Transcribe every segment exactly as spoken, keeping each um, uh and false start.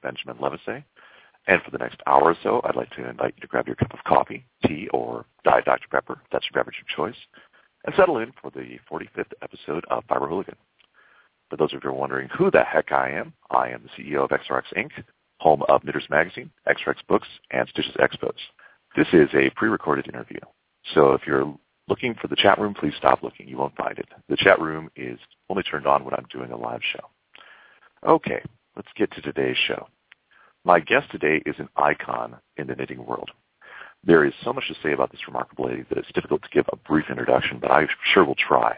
Benjamin Levesey. And for the next hour or so, I'd like to invite you to grab your cup of coffee, tea, or Diet Doctor Pepper, that's your beverage of choice, and settle in for the forty-fifth episode of Fiber Hooligan. For those of you who are wondering who the heck I am, I am the C E O of X R X Incorporated, home of Knitters Magazine, X R X Books, and Stitches Expos. This is a pre-recorded interview, so if you're looking for the chat room, please stop looking. You won't find it. The chat room is only turned on when I'm doing a live show. Okay, let's get to today's show. My guest today is an icon in the knitting world. There is so much to say about this remarkable lady that it's difficult to give a brief introduction, but I sure will try.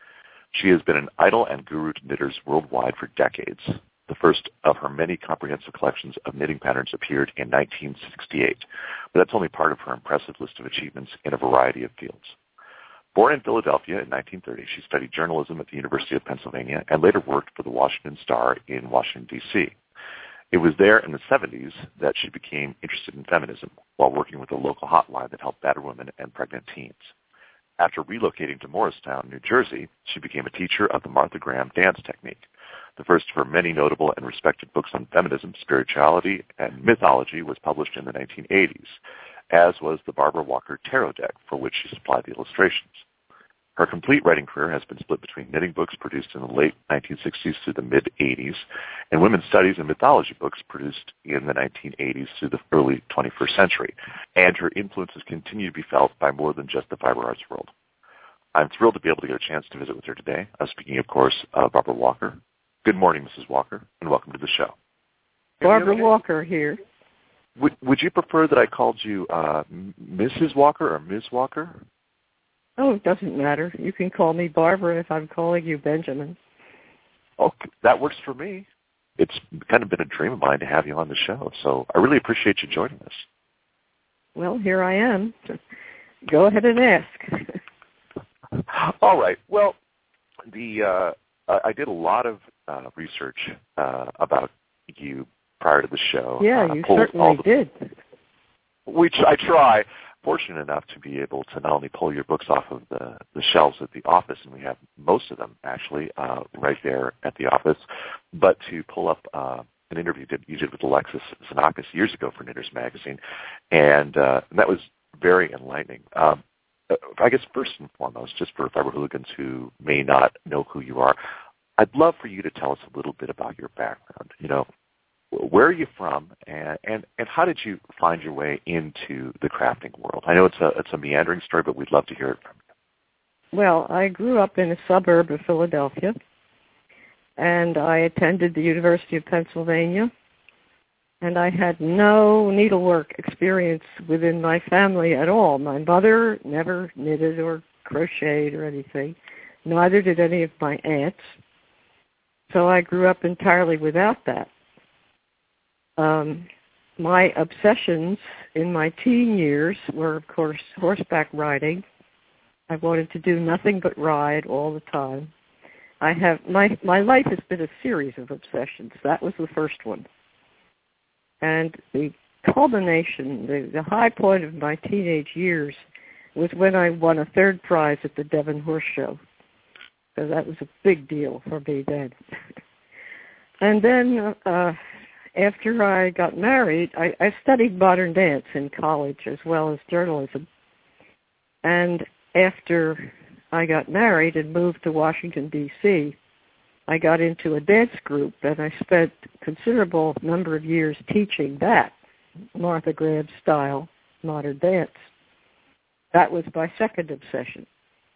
She has been an idol and guru to knitters worldwide for decades. The first of her many comprehensive collections of knitting patterns appeared in nineteen sixty-eight, but that's only part of her impressive list of achievements in a variety of fields. Born in Philadelphia in nineteen thirty, she studied journalism at the University of Pennsylvania and later worked for the Washington Star in Washington, D C It was there in the seventies that she became interested in feminism while working with a local hotline that helped battered women and pregnant teens. After relocating to Morristown, New Jersey, she became a teacher of the Martha Graham dance technique. The first of her many notable and respected books on feminism, spirituality, and mythology was published in the nineteen eighties, as was the Barbara Walker Tarot deck, for which she supplied the illustrations. Her complete writing career has been split between knitting books produced in the late nineteen sixties through the mid-eighties and women's studies and mythology books produced in the nineteen eighties through the early twenty-first century, and her influences continue to be felt by more than just the fiber arts world. I'm thrilled to be able to get a chance to visit with her today. I'm speaking, of course, of Barbara Walker. Good morning, Missus Walker, and welcome to the show. Barbara Walker here. Would, would you prefer that I called you uh, Missus Walker or Miz Walker? Oh, it doesn't matter. You can call me Barbara if I'm calling you Benjamin. Oh, that works for me. It's kind of been a dream of mine to have you on the show, so I really appreciate you joining us. Well, here I am. Go ahead and ask. All right. Well, the uh, I did a lot of uh, research uh, about you prior to the show. Yeah, uh, you certainly the, did. Which I try. Fortunate enough to be able to not only pull your books off of the, the shelves at the office, and we have most of them actually uh, right there at the office, but to pull up uh, an interview that you did with Alexis Xenakis years ago for Knitters Magazine, and, uh, and that was very enlightening. Um, I guess first and foremost, just for fiber hooligans who may not know who you are, I'd love for you to tell us a little bit about your background. You know, where are you from, and, and, and how did you find your way into the crafting world? I know it's a it's a meandering story, but we'd love to hear it from you. Well, I grew up in a suburb of Philadelphia, and I attended the University of Pennsylvania, and I had no needlework experience within my family at all. My mother never knitted or crocheted or anything. Neither did any of my aunts. So I grew up entirely without that. Um, my obsessions in my teen years were, of course, horseback riding. I wanted to do nothing but ride all the time. I have my my life has been a series of obsessions. That was the first one. And the culmination, the, the high point of my teenage years was when I won a third prize at the Devon Horse Show. So that was a big deal for me then. And then uh after I got married, I, I studied modern dance in college as well as journalism. And after I got married and moved to Washington, D C, I got into a dance group, and I spent a considerable number of years teaching that, Martha Graham style modern dance. That was my second obsession.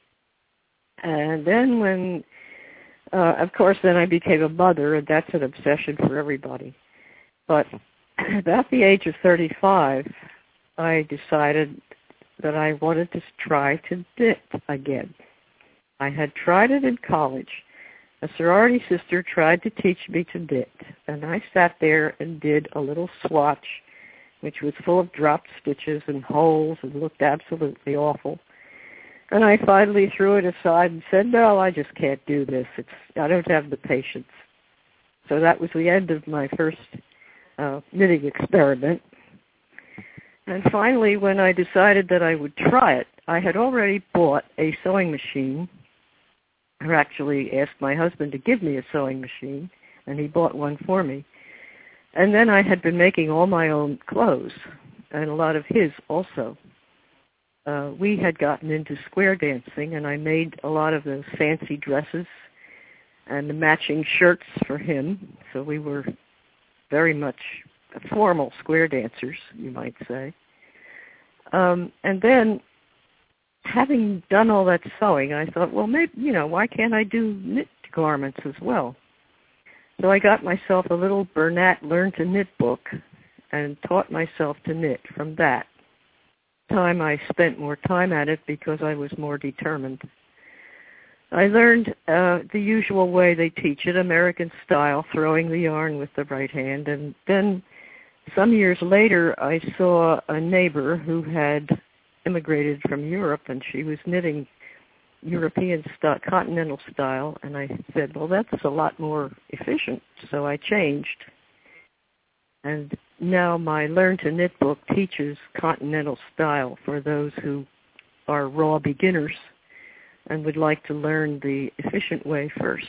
And then when, uh, of course, then I became a mother, and that's an obsession for everybody. But about the age of thirty-five, I decided that I wanted to try to knit again. I had tried it in college. A sorority sister tried to teach me to knit, and I sat there and did a little swatch, which was full of dropped stitches and holes and looked absolutely awful. And I finally threw it aside and said, no, I just can't do this. It's I don't have the patience. So that was the end of my first uh, knitting experiment. And finally, when I decided that I would try it, I had already bought a sewing machine, or actually asked my husband to give me a sewing machine, and he bought one for me. And then I had been making all my own clothes, and a lot of his also. Uh, we had gotten into square dancing, and I made a lot of those fancy dresses and the matching shirts for him. So we were very much formal square dancers, you might say. Um, and then, having done all that sewing, I thought, well, maybe, you know, why can't I do knit garments as well? So I got myself a little Bernat Learn to Knit book and taught myself to knit from that. Time I spent more time at it because I was more determined. I learned uh, the usual way they teach it, American style, throwing the yarn with the right hand. And then some years later, I saw a neighbor who had immigrated from Europe, and she was knitting European style, continental style, and I said, well, that's a lot more efficient, so I changed. And now my Learn to Knit book teaches continental style for those who are raw beginners and would like to learn the efficient way first.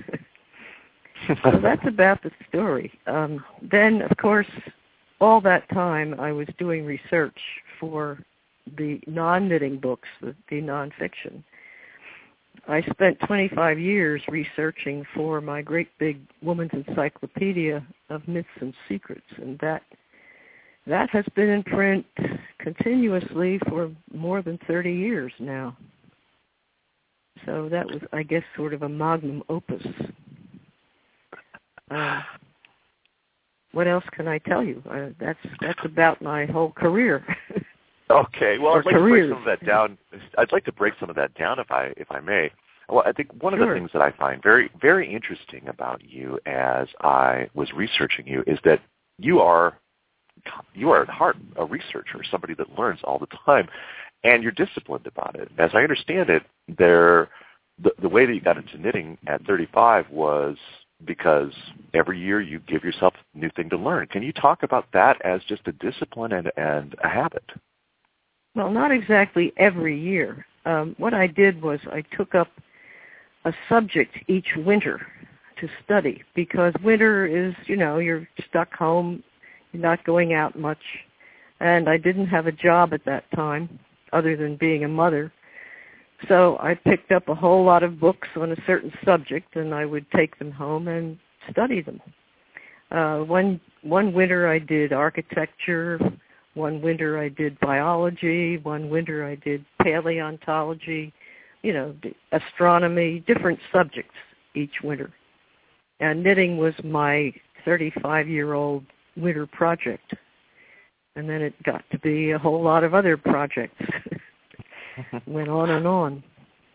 So that's about the story. Um, then, of course, all that time I was doing research for the non-knitting books, the, the nonfiction. I spent twenty-five years researching for my great big woman's encyclopedia of myths and secrets, and that that has been in print continuously for more than thirty years now. So that was, I guess, sort of a magnum opus. Um, what else can I tell you? Uh, that's that's about my whole career. Okay, well, I'd like careers. to break some of that down. I'd like to break some of that down, if I if I may. Well, I think one Sure. of the things that I find very very interesting about you, as I was researching you, is that you are you are at heart a researcher, somebody that learns all the time, and you're disciplined about it. As I understand it, there the the way that you got into knitting at thirty-five was because every year you give yourself a new thing to learn. Can you talk about that as just a discipline and and a habit? Well, not exactly every year. Um, what I did was I took up a subject each winter to study, because winter is, you know, you're stuck home, you're not going out much, and I didn't have a job at that time other than being a mother. So I picked up a whole lot of books on a certain subject, and I would take them home and study them. Uh, one one winter I did architecture. One winter I did biology, one winter I did paleontology, you know, astronomy, different subjects each winter. And knitting was my thirty-five-year-old winter project. And then it got to be a whole lot of other projects. Went on and on.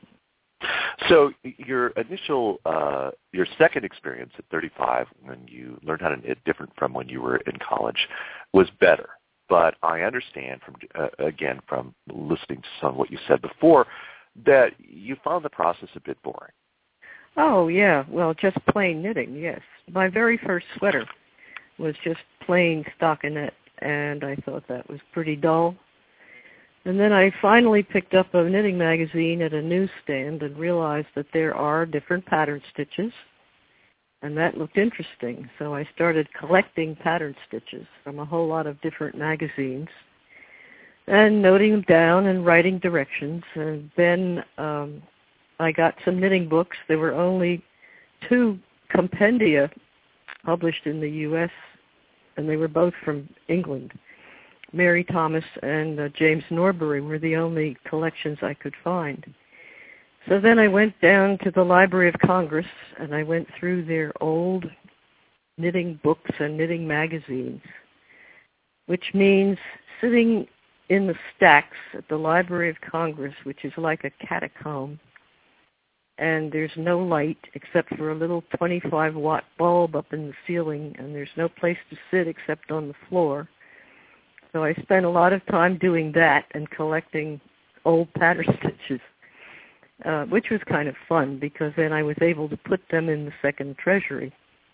So your initial, uh, your second experience at thirty-five, when you learned how to knit different from when you were in college, was better. But I understand from, uh, again, from listening to some of what you said before, that you found the process a bit boring. Oh, yeah. Well, just plain knitting, yes. My very first sweater was just plain stockinette, and I thought that was pretty dull. And then I finally picked up a knitting magazine at a newsstand and realized that there are different pattern stitches, and that looked interesting. So I started collecting pattern stitches from a whole lot of different magazines and noting them down and writing directions. And then um, I got some knitting books. There were only two compendia published in the U S, and they were both from England. Mary Thomas and uh, James Norbury were the only collections I could find. So then I went down to the Library of Congress, and I went through their old knitting books and knitting magazines, which means sitting in the stacks at the Library of Congress, which is like a catacomb, and there's no light except for a little twenty-five watt bulb up in the ceiling, and there's no place to sit except on the floor. So I spent a lot of time doing that and collecting old pattern stitches. Uh, which was kind of fun, because then I was able to put them in the second treasury.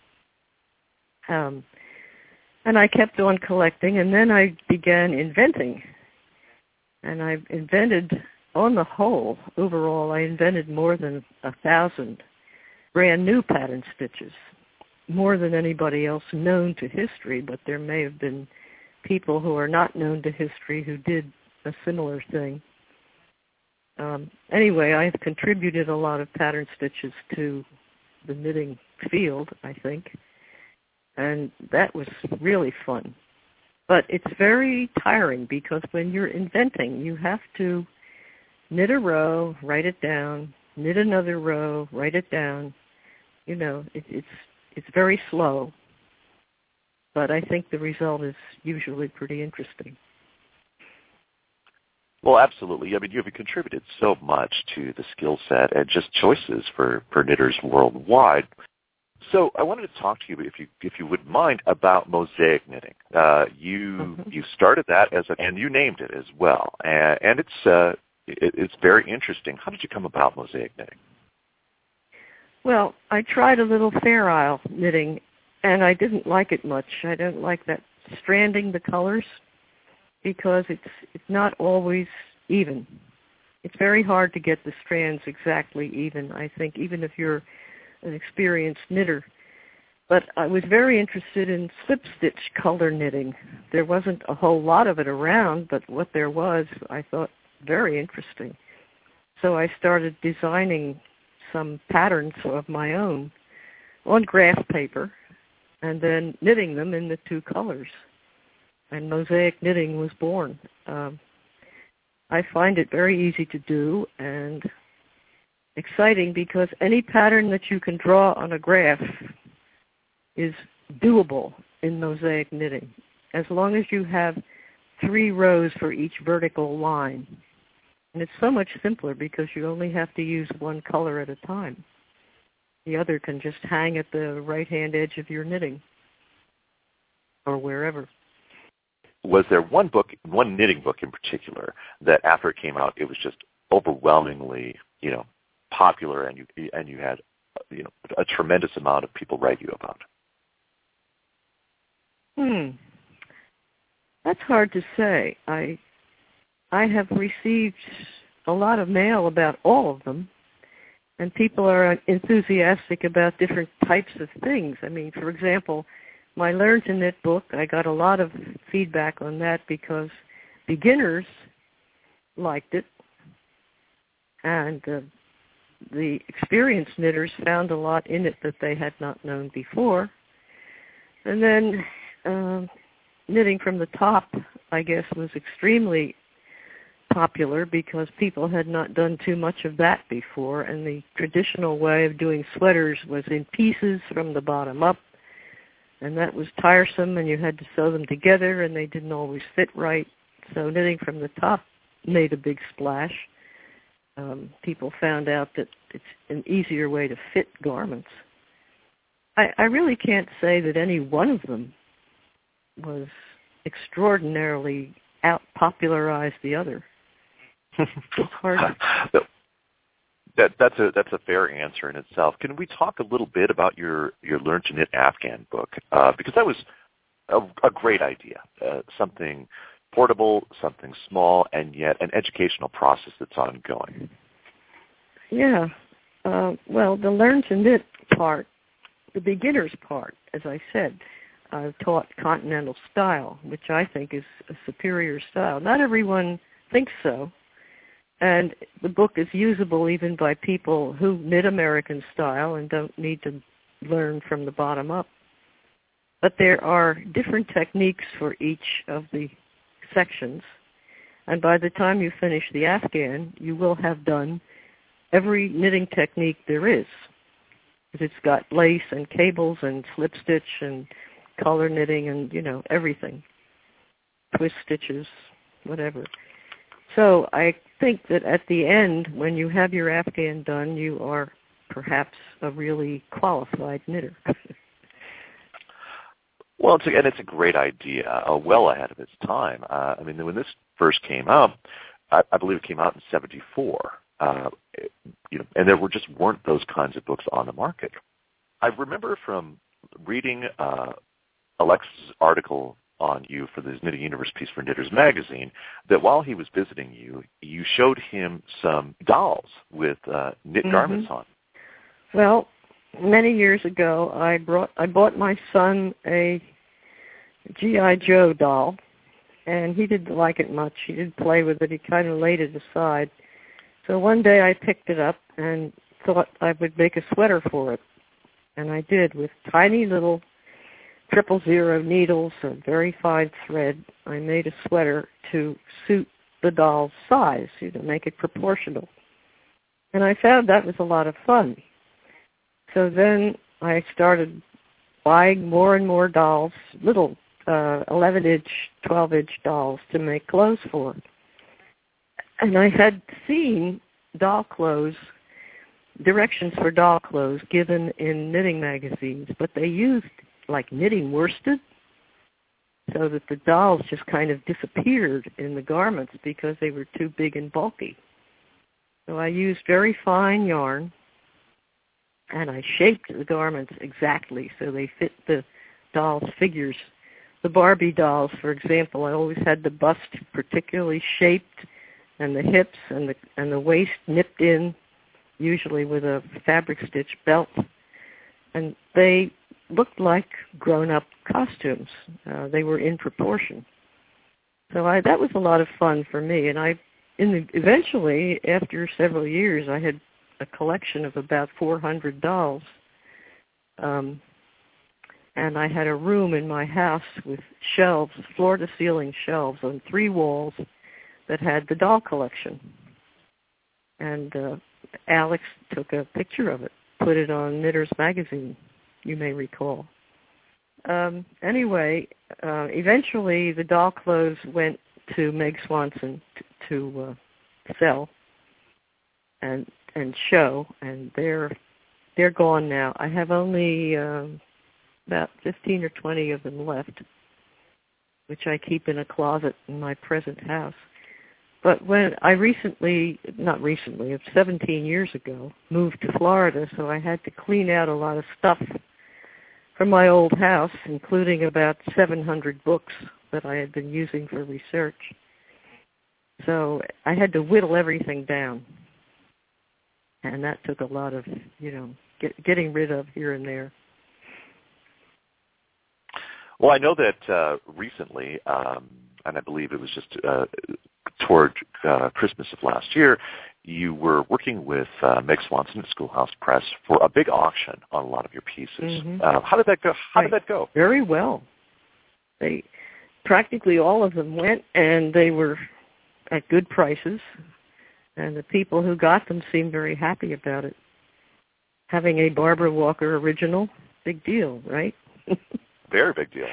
Um, and I kept on collecting, and then I began inventing. And I invented, on the whole, overall, I invented more than a thousand brand new pattern stitches. more than anybody else known to history, but there may have been people who are not known to history who did a similar thing. Um, anyway, I have contributed a lot of pattern stitches to the knitting field, I think, and that was really fun. But it's very tiring because when you're inventing, you have to knit a row, write it down, knit another row, write it down. You know, it, it's it's very slow, but I think the result is usually pretty interesting. Well, absolutely. I mean, you've contributed so much to the skill set and just choices for, for knitters worldwide. So I wanted to talk to you, if you if you wouldn't mind, about mosaic knitting. Uh, you mm-hmm. you started that as a, and you named it as well, and, and it's uh, it, it's very interesting. How did you come about mosaic knitting? Well, I tried a little Fair Isle knitting, and I didn't like it much. I don't like that stranding the colors, because it's it's not always even. It's very hard to get the strands exactly even, I think, even if you're an experienced knitter. But I was very interested in slip-stitch color knitting. There wasn't a whole lot of it around, but what there was, I thought very interesting. So I started designing some patterns of my own on graph paper and then knitting them in the two colors. And mosaic knitting was born. Um, I find it very easy to do and exciting because any pattern that you can draw on a graph is doable in mosaic knitting, as long as you have three rows for each vertical line. And it's so much simpler because you only have to use one color at a time. The other can just hang at the right-hand edge of your knitting or wherever. Was there one book, one knitting book in particular, that after it came out, it was just overwhelmingly, you know, popular, and you and you had, you know, a tremendous amount of people write you about? Hmm, that's hard to say. I I have received a lot of mail about all of them, and people are enthusiastic about different types of things. I mean, for example, my Learn to Knit book, I got a lot of feedback on that because beginners liked it, and uh, the experienced knitters found a lot in it that they had not known before. And then um, knitting from the top, I guess, was extremely popular because people had not done too much of that before, and the traditional way of doing sweaters was in pieces from the bottom up. And that was tiresome, and you had to sew them together, and they didn't always fit right. So knitting from the top made a big splash. Um, people found out that it's an easier way to fit garments. I, I really can't say that any one of them was extraordinarily out-popularized the other. It's hard to... That, that's a that's a fair answer in itself. Can we talk a little bit about your, your Learn to Knit Afghan book? Uh, because that was a, a great idea, uh, something portable, something small, and yet an educational process that's ongoing. Yeah. Uh, well, the Learn to Knit part, the beginner's part, as I said, I've taught continental style, which I think is a superior style. Not everyone thinks so. And the book is usable even by people who knit American style and don't need to learn from the bottom up. But there are different techniques for each of the sections. And by the time you finish the Afghan, you will have done every knitting technique there is. It's got lace and cables and slip stitch and color knitting and, you know, everything. Twist stitches, whatever. So I think that at the end, when you have your Afghan done, you are perhaps a really qualified knitter. Well, it's a, and it's a great idea, uh, well ahead of its time. Uh, I mean, when this first came out, I, I believe it came out in seventy-four, uh, you know, and there were just weren't those kinds of books on the market. I remember from reading uh, Alexis's article on you for the Knitting Universe piece for Knitters Magazine, that while he was visiting you, you showed him some dolls with uh, knit mm-hmm. garments on. Well, many years ago, I brought I bought my son a G I. Joe doll, and he didn't like it much. He didn't play with it. He kind of laid it aside. So one day I picked it up and thought I would make a sweater for it. And I did, with tiny little triple zero needles and very fine thread. I made a sweater to suit the doll's size, you know, make it proportional. And I found that was a lot of fun. So then I started buying more and more dolls, little uh, eleven-inch, twelve-inch dolls to make clothes for. And I had seen doll clothes, directions for doll clothes given in knitting magazines, but they used like knitting worsted so that the dolls just kind of disappeared in the garments because they were too big and bulky. So I used very fine yarn, and I shaped the garments exactly so they fit the dolls' figures. The Barbie dolls, for example, I always had the bust particularly shaped and the hips and the and the waist nipped in, usually with a fabric stitch belt. And they looked like grown-up costumes. Uh, they were in proportion. So I, that was a lot of fun for me. And I, in the, eventually, after several years, I had a collection of about four hundred dolls. Um, and I had a room in my house with shelves, floor-to-ceiling shelves on three walls that had the doll collection. And uh, Alex took a picture of it, put it on Knitters Magazine, you may recall. Um, anyway, uh, eventually the doll clothes went to Meg Swanson t- to uh, sell and and show, and they're they're gone now. I have only uh, about fifteen or twenty of them left, which I keep in a closet in my present house. But when I recently, not recently, seventeen years ago, moved to Florida, so I had to clean out a lot of stuff from my old house, including about seven hundred books that I had been using for research. So I had to whittle everything down. And that took a lot of, you know, get, getting rid of here and there. Well, I know that uh, recently, um, and I believe it was just uh, toward uh, Christmas of last year, you were working with uh, Meg Swanson at Schoolhouse Press for a big auction on a lot of your pieces. Mm-hmm. Uh, how did that go? How right. did that go? Very well. They practically all of them went, and they were at good prices. And the people who got them seemed very happy about it. Having a Barbara Walker original, big deal, right? Very big deal.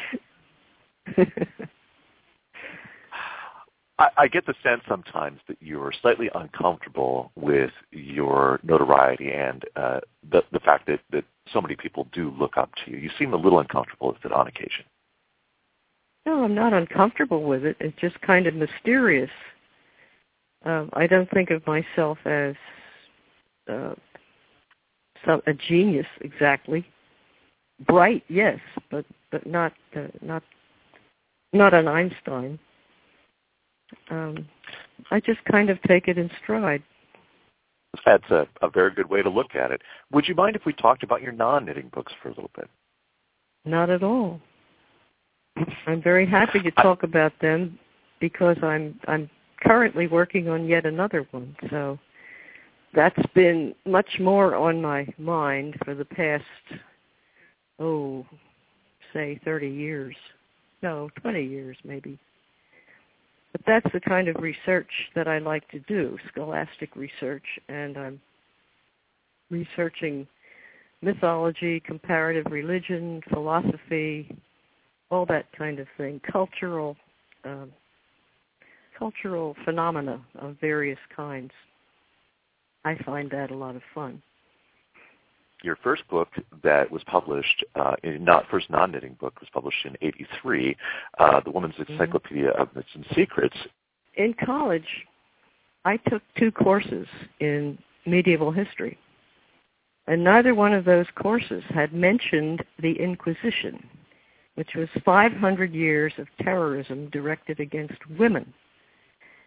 I, I get the sense sometimes that you're slightly uncomfortable with your notoriety and uh, the, the fact that, that so many people do look up to you. You seem a little uncomfortable with it on occasion. No, I'm not uncomfortable with it. It's just kind of mysterious. Um, I don't think of myself as uh, some, a genius exactly. Bright, yes, but but not uh, not not an Einstein. Um, I just kind of take it in stride. That's a, a very good way to look at it. Would you mind if we talked about your non-knitting books for a little bit? Not at all. I'm very happy to talk I, about them because I'm I'm currently working on yet another one. So that's been much more on my mind for the past, oh, say thirty years. No, twenty years maybe. But that's the kind of research that I like to do, scholastic research, and I'm researching mythology, comparative religion, philosophy, all that kind of thing, cultural um, cultural phenomena of various kinds. I find that a lot of fun. Your first book that was published, uh, in not first non-knitting book, was published in eighty-three, uh, The Woman's Encyclopedia mm-hmm. of Myths and Secrets. In college, I took two courses in medieval history, and neither one of those courses had mentioned the Inquisition, which was five hundred years of terrorism directed against women.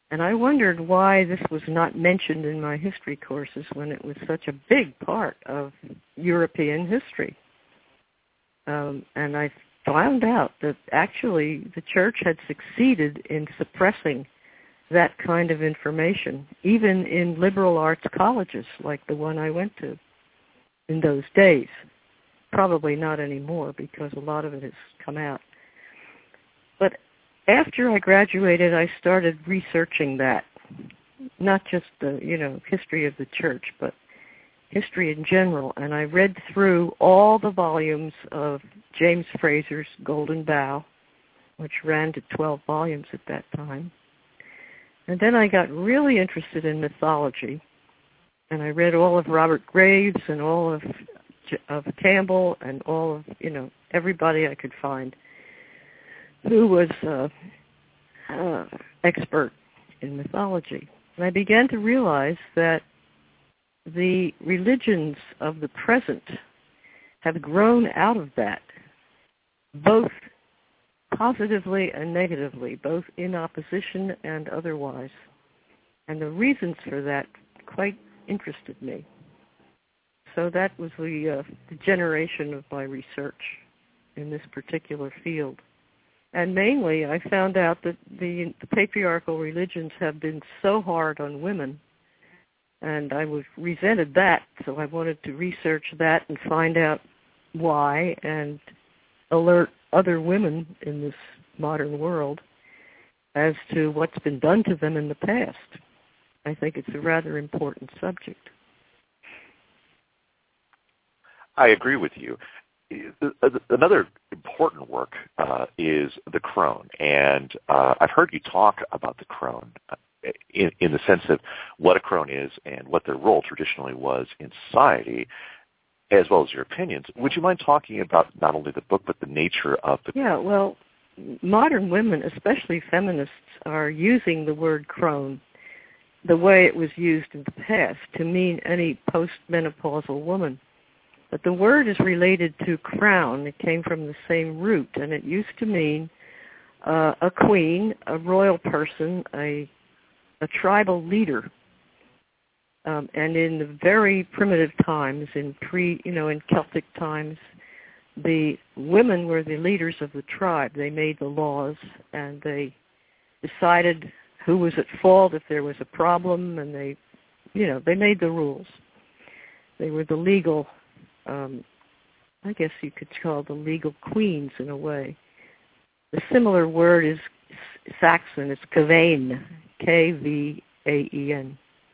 And I wondered why this was not mentioned in my history courses when it was such a big part of European history. Um, and I found out that actually the church had succeeded in suppressing that kind of information, even in liberal arts colleges like the one I went to in those days. Probably not anymore because a lot of it has come out. But after I graduated, I started researching that, not just the, you know, history of the church, but history in general. And I read through all the volumes of James Fraser's Golden Bough, which ran to twelve volumes at that time. And then I got really interested in mythology, and I read all of Robert Graves and all of of Campbell and all of, you know, everybody I could find who was uh, uh, expert in mythology. And I began to realize that the religions of the present have grown out of that, both positively and negatively, both in opposition and otherwise. And the reasons for that quite interested me. So that was the, uh, the generation of my research in this particular field. And mainly I found out that the, the patriarchal religions have been so hard on women, and I was resented that, so I wanted to research that and find out why and alert other women in this modern world as to what's been done to them in the past. I think it's a rather important subject. I agree with you. Another important work uh, is the crone, and uh, I've heard you talk about the crone in, in the sense of what a crone is and what their role traditionally was in society, as well as your opinions. Would you mind talking about not only the book, but the nature of the Yeah, well, modern women, especially feminists, are using the word crone the way it was used in the past to mean any postmenopausal woman. But the word is related to crown. It came from the same root, and it used to mean uh, a queen, a royal person, a a tribal leader. Um, and in the very primitive times, in pre, you know, in Celtic times, the women were the leaders of the tribe. They made the laws, and they decided who was at fault if there was a problem, and they, you know, they made the rules. They were the legal. Um, I guess you could call the legal queens in a way. The similar word is Saxon. It's Kvaen, K V A E N.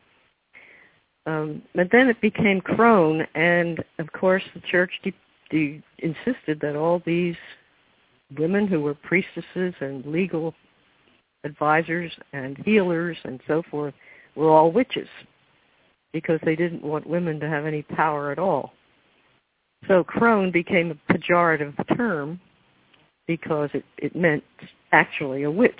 Um, but then it became crone, and of course the church de- de- insisted that all these women who were priestesses and legal advisors and healers and so forth were all witches, because they didn't want women to have any power at all. So crone became a pejorative term because it, it meant actually a witch.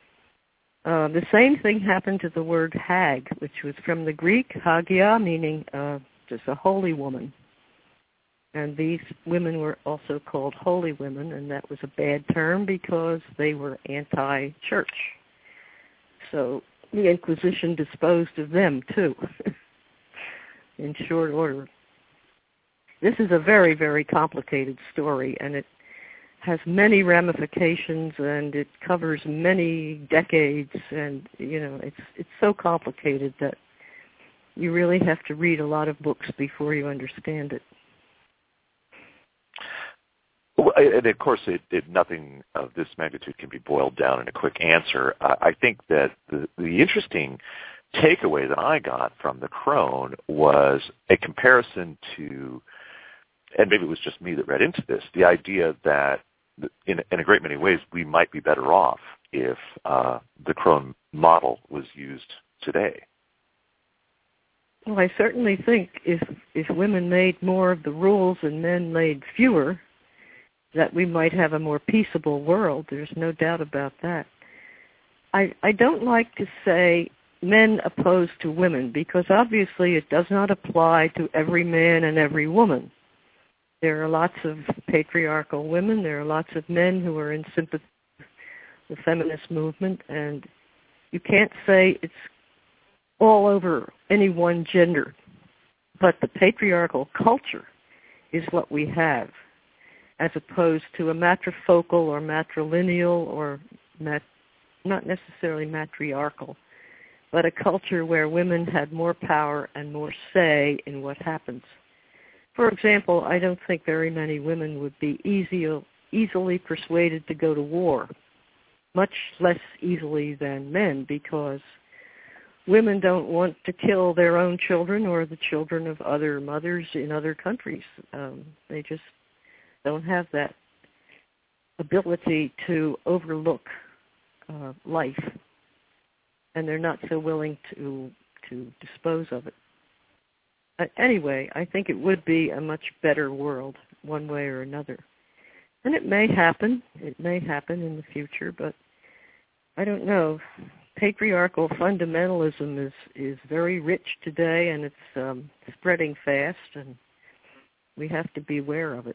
Uh, the same thing happened to the word hag, which was from the Greek hagia, meaning uh, just a holy woman. And these women were also called holy women, and that was a bad term because they were anti-church. So the Inquisition disposed of them, too, in short order. This is a very, very complicated story, and it has many ramifications, and it covers many decades, and, you know, it's it's so complicated that you really have to read a lot of books before you understand it. Well, and of course, it, it, nothing of this magnitude can be boiled down in a quick answer. Uh, I think that the, the interesting takeaway that I got from the crone was a comparison to, and maybe it was just me that read into this, the idea that in, in a great many ways we might be better off if uh, the crone model was used today. Well, I certainly think if if women made more of the rules and men made fewer, that we might have a more peaceable world. There's no doubt about that. I, I don't like to say men opposed to women, because obviously it does not apply to every man and every woman. There are lots of patriarchal women. There are lots of men who are in sympathy with the feminist movement, and you can't say it's all over any one gender, but the patriarchal culture is what we have, as opposed to a matrifocal or matrilineal or mat, not necessarily matriarchal, but a culture where women had more power and more say in what happens. For example, I don't think very many women would be easy, easily persuaded to go to war, much less easily than men, because women don't want to kill their own children or the children of other mothers in other countries. Um, they just don't have that ability to overlook uh, life, and they're not so willing to to dispose of it. Uh, anyway, I think it would be a much better world, one way or another. And it may happen. It may happen in the future, but I don't know. Patriarchal fundamentalism is, is very rich today, and it's um, spreading fast, and we have to be aware of it.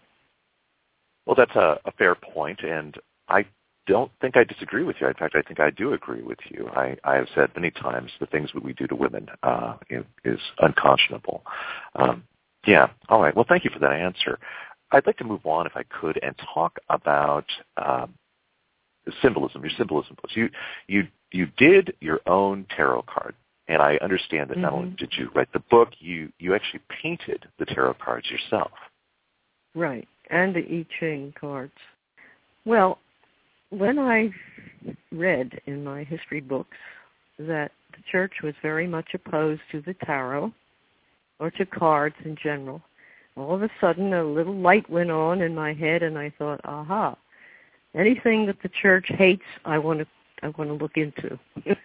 Well, that's a, a fair point, and I don't think I disagree with you. In fact, I think I do agree with you. I, I have said many times the things that we do to women uh, is unconscionable. Um, yeah, all right. Well, thank you for that answer. I'd like to move on, if I could, and talk about um, symbolism, your symbolism books. You, you, you did your own tarot card, and I understand that mm-hmm. not only did you write the book, you, you actually painted the tarot cards yourself. Right, and the I Ching cards. Well, when I read in my history books that the church was very much opposed to the tarot or to cards in general, all of a sudden a little light went on in my head, and I thought, aha, anything that the church hates, I want to I want to look into.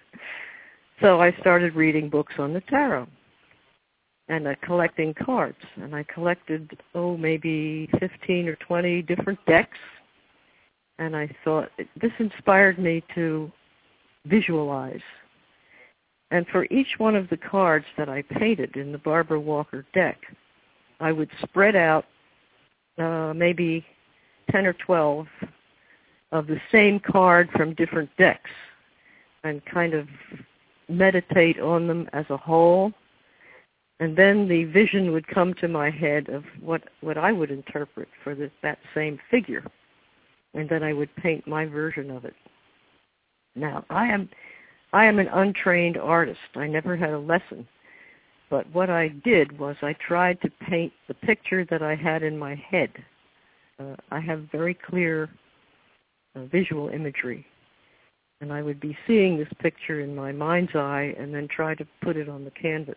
So I started reading books on the tarot and uh, collecting cards, and I collected, oh, maybe fifteen or twenty different decks. And I thought, this inspired me to visualize. And for each one of the cards that I painted in the Barbara Walker deck, I would spread out uh, maybe ten or twelve of the same card from different decks and kind of meditate on them as a whole. And then the vision would come to my head of what, what I would interpret for the, that same figure. And then I would paint my version of it. Now, I am I am an untrained artist. I never had a lesson. But what I did was I tried to paint the picture that I had in my head. Uh, I have very clear uh, visual imagery. And I would be seeing this picture in my mind's eye and then try to put it on the canvas.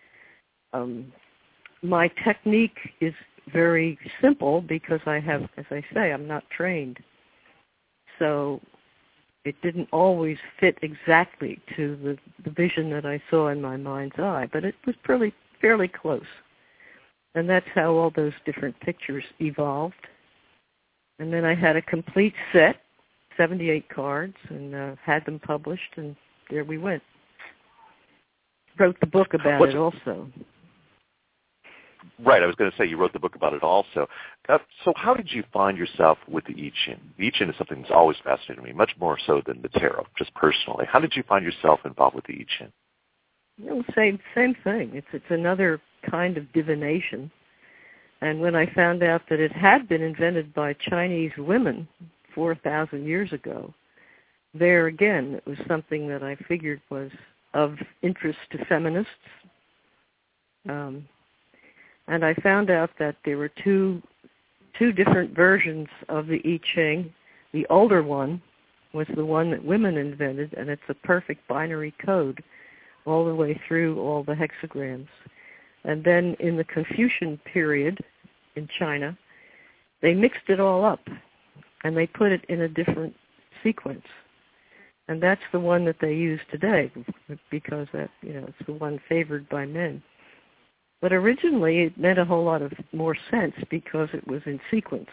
Um, my technique is very simple because I have, as I say, I'm not trained. So it didn't always fit exactly to the, the vision that I saw in my mind's eye, but it was pretty, fairly close. And that's how all those different pictures evolved. And then I had a complete set, seventy-eight cards, and uh, had them published, and there we went. Wrote the book about What's, it also. Right, I was going to say you wrote the book about it also. Uh, so how did you find yourself with the I Ching? The I Ching is something that's always fascinated me, much more so than the tarot, just personally. How did you find yourself involved with the I Ching? Well, same same thing. It's it's another kind of divination. And when I found out that it had been invented by Chinese women four thousand years ago, there again, it was something that I figured was of interest to feminists. Um, and I found out that there were two two different versions of the I Ching. The older one was the one that women invented, and it's a perfect binary code all the way through all the hexagrams. And then in the Confucian period in China, they mixed it all up, and they put it in a different sequence. And that's the one that they use today, because that, you know, it's the one favored by men. But originally it meant a whole lot of more sense because it was in sequence.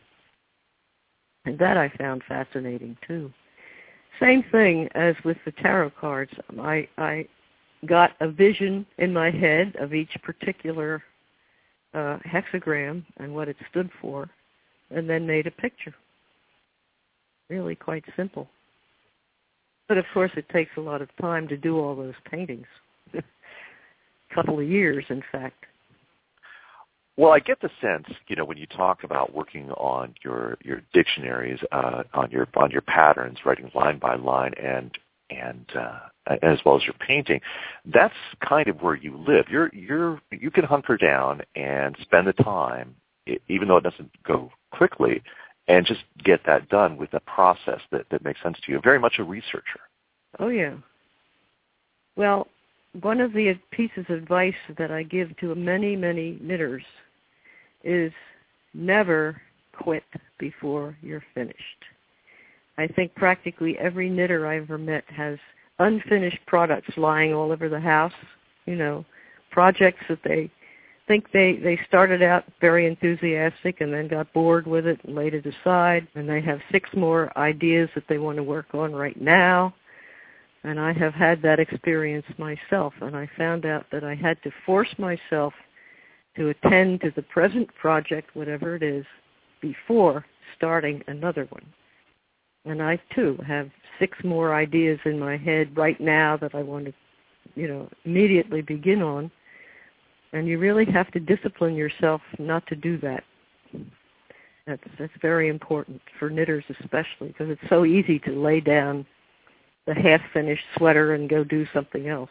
And that I found fascinating too. Same thing as with the tarot cards. I, I got a vision in my head of each particular uh, hexagram and what it stood for, and then made a picture. Really quite simple. But of course, it takes a lot of time to do all those paintings. A couple of years, in fact. Well, I get the sense, you know, when you talk about working on your your dictionaries, uh, on your on your patterns, writing line by line, and and uh, as well as your painting, that's kind of where you live. You're you're you can hunker down and spend the time, even though it doesn't go quickly, and just get that done with a process that, that makes sense to you. Very much a researcher. Oh yeah. Well, one of the pieces of advice that I give to many, many knitters is never quit before you're finished. I think practically every knitter I ever met has unfinished products lying all over the house, you know, projects that they think they, they started out very enthusiastic and then got bored with it and laid it aside, and they have six more ideas that they want to work on right now. And I have had that experience myself, and I found out that I had to force myself to attend to the present project, whatever it is, before starting another one. And I, too, have six more ideas in my head right now that I want to, you know, immediately begin on. And you really have to discipline yourself not to do that. That's, that's very important for knitters especially, because it's so easy to lay down the half-finished sweater and go do something else.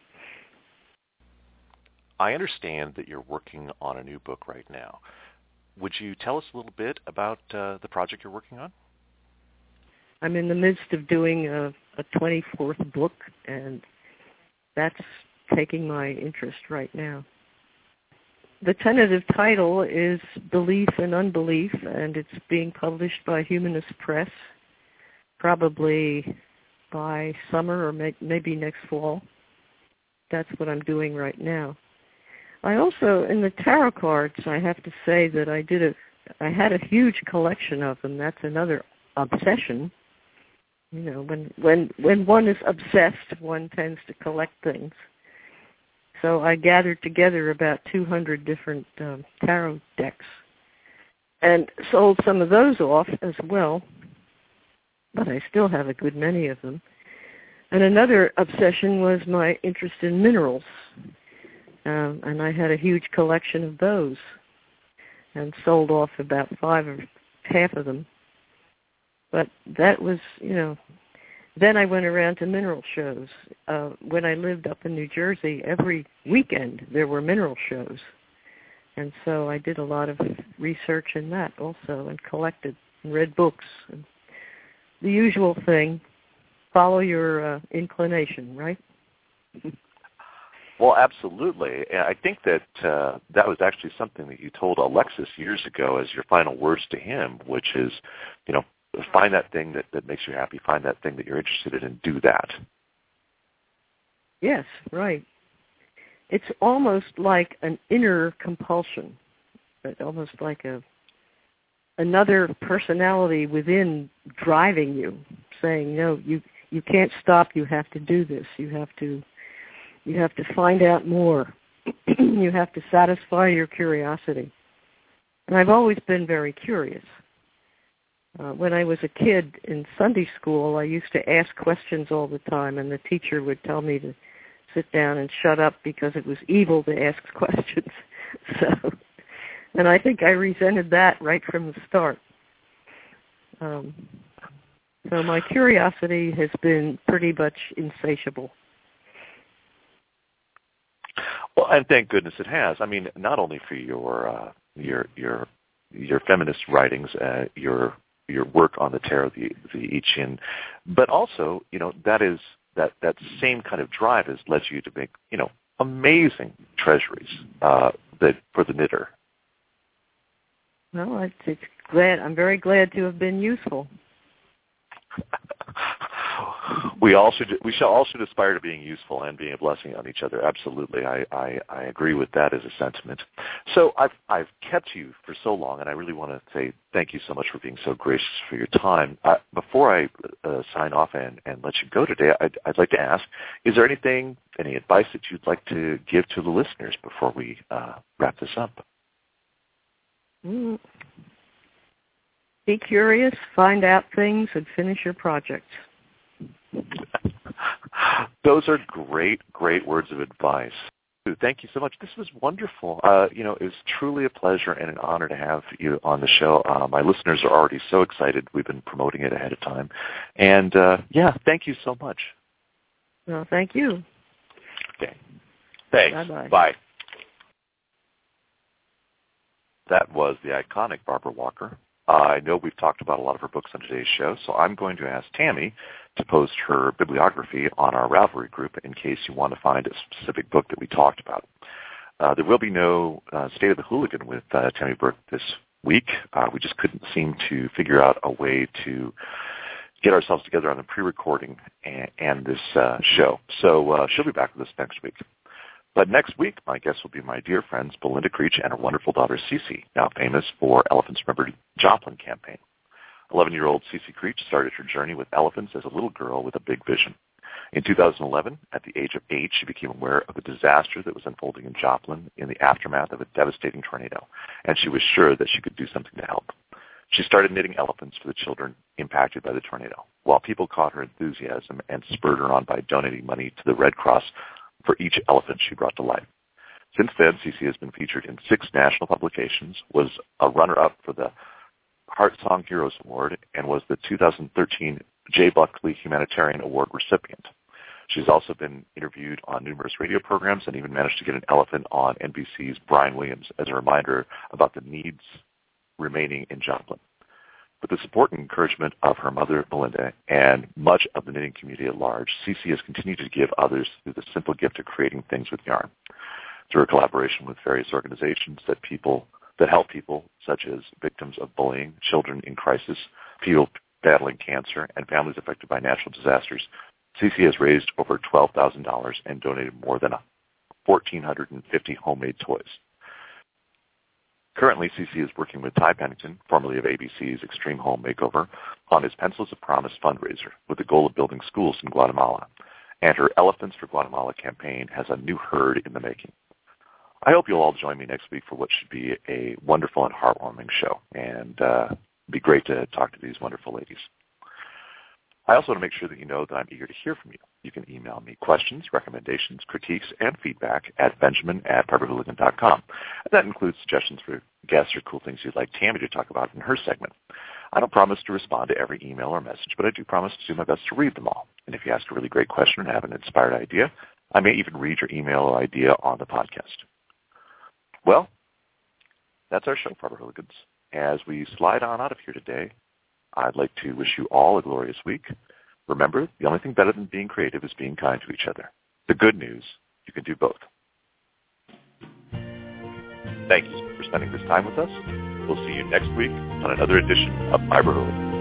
I understand that you're working on a new book right now. Would you tell us a little bit about uh, the project you're working on? I'm in the midst of doing a, a twenty-fourth book, and that's taking my interest right now. The tentative title is Belief and Unbelief, and it's being published by Humanist Press, probably by summer or may, maybe next fall. That's what I'm doing right now. I also, in the tarot cards, I have to say that I did a, I had a huge collection of them. That's another obsession. You know, when when when one is obsessed, one tends to collect things. So I gathered together about two hundred different um, tarot decks and sold some of those off as well, but I still have a good many of them. And another obsession was my interest in minerals, um, and I had a huge collection of those and sold off about five or half of them. But that was, you know, then I went around to mineral shows. Uh, when I lived up in New Jersey, every weekend there were mineral shows. And so I did a lot of research in that also and collected and read books. And the usual thing, follow your uh, inclination, right? Well, absolutely. And I think that uh, that was actually something that you told Alexis years ago as your final words to him, which is, you know, find that thing that, that makes you happy, find that thing that you're interested in, and do that. Yes, right. It's almost like an inner compulsion, but almost like a another personality within driving you, saying, no, you you can't stop, you have to do this, you have to you have to find out more, you have to satisfy your curiosity. And I've always been very curious. Uh, when I was a kid in Sunday school, I used to ask questions all the time, and the teacher would tell me to sit down and shut up because it was evil to ask questions. So, and I think I resented that right from the start. Um, so my curiosity has been pretty much insatiable. Well, and thank goodness it has. I mean, not only for your uh, your your your feminist writings, uh, your your work on the tarot, the, the I Ching, but also, you know, that is that, that same kind of drive has led you to make, you know, amazing treasuries uh, that for the knitter. Well, it's, it's glad I'm very glad to have been useful. We all should we shall all should aspire to being useful and being a blessing on each other. Absolutely, I, I, I agree with that as a sentiment. So I've I've kept you for so long, and I really want to say thank you so much for being so gracious for your time. Uh, before I uh, sign off and, and let you go today, I'd, I'd like to ask: is there anything, any advice that you'd like to give to the listeners before we uh, wrap this up? Mm. Be curious, find out things, and finish your projects. Those are great, great words of advice. Thank you so much. This was wonderful. Uh, you know, it was truly a pleasure and an honor to have you on the show. Uh, my listeners are already so excited. We've been promoting it ahead of time. And, uh, yeah, thank you so much. Well, thank you. Okay. Thanks. Bye-bye. Bye. That was the iconic Barbara Walker. Uh, I know we've talked about a lot of her books on today's show, so I'm going to ask Tammy to post her bibliography on our Ravelry group in case you want to find a specific book that we talked about. Uh, there will be no uh, State of the Hooligan with uh, Tammy Burke this week. Uh, we just couldn't seem to figure out a way to get ourselves together on the pre-recording and, and this uh, show. So uh, she'll be back with us next week. But next week, my guests will be my dear friends Belinda Creech and her wonderful daughter Cece, now famous for Elephants Remember Joplin campaign. eleven-year-old Cece Creech started her journey with elephants as a little girl with a big vision. In two thousand eleven, at the age of eight, she became aware of a disaster that was unfolding in Joplin in the aftermath of a devastating tornado, and she was sure that she could do something to help. She started knitting elephants for the children impacted by the tornado, while people caught her enthusiasm and spurred her on by donating money to the Red Cross for each elephant she brought to life. Since then, Cece has been featured in six national publications, was a runner-up for the Heart Song Heroes Award, and was the two thousand thirteen J. Buckley Humanitarian Award recipient. She's also been interviewed on numerous radio programs and even managed to get an elephant on N B C's Brian Williams as a reminder about the needs remaining in Joplin. With the support and encouragement of her mother, Belinda, and much of the knitting community at large, Cece has continued to give others through the simple gift of creating things with yarn. Through her collaboration with various organizations that people that help people such as victims of bullying, children in crisis, people battling cancer, and families affected by natural disasters, Cece has raised over twelve thousand dollars and donated more than one thousand four hundred fifty homemade toys. Currently, Cece is working with Ty Pennington, formerly of A B C's Extreme Home Makeover, on his Pencils of Promise fundraiser with the goal of building schools in Guatemala. And her Elephants for Guatemala campaign has a new herd in the making. I hope you'll all join me next week for what should be a wonderful and heartwarming show. And uh, it'd be great to talk to these wonderful ladies. I also want to make sure that you know that I'm eager to hear from you. You can email me questions, recommendations, critiques, and feedback at benjamin at barbara hooligan dot com. And that includes suggestions for guests or cool things you'd like Tammy to talk about in her segment. I don't promise to respond to every email or message, but I do promise to do my best to read them all. And if you ask a really great question or have an inspired idea, I may even read your email or idea on the podcast. Well, that's our show, Barbara Hooligans. As we slide on out of here today, I'd like to wish you all a glorious week. Remember, the only thing better than being creative is being kind to each other. The good news, you can do both. Thank you for spending this time with us. We'll see you next week on another edition of Fiber Hooligan.